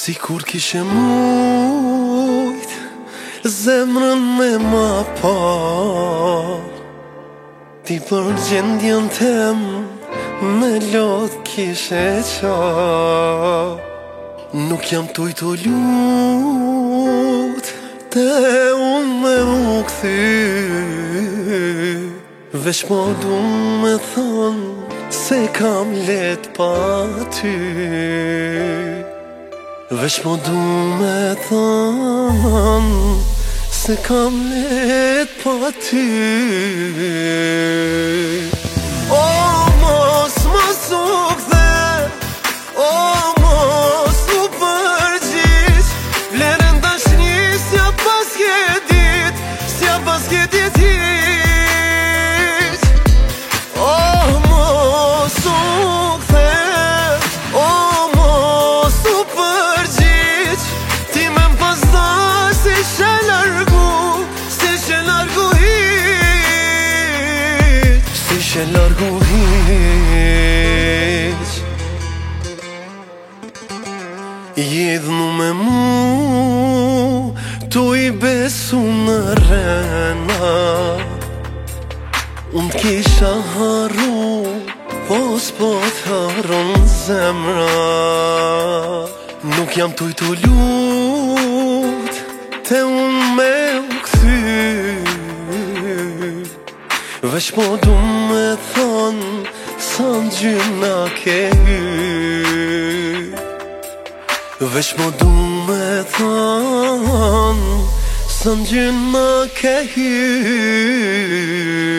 Si kur kishe mujt zemrën me ma pa, ti për gjendjen tem me lot kishe qa. Nuk jam tuj të lut te unë me u kthy, veç po du me thon se kam let pa ty. Veç po du me thon se kam let pa ty. O mos u kthe, o mos u përgjigj, vlerën dashnis s'ja pas ke dit, s'ja pas ke dit hiq. O mos u kthe, o mos u përgjigj, ti me m'pas dash se she largu, se she largu hiq, se she largu hiq. Jedhnu me mu, tu i besu në rena, unë t'kisha haru, po s'po t'haron zemra. Nuk jam tuj të lut te unë me u kthy, veç po du me thon sa n'gjyna ke hy, veç po du me thon sa n'gjyna ke hy.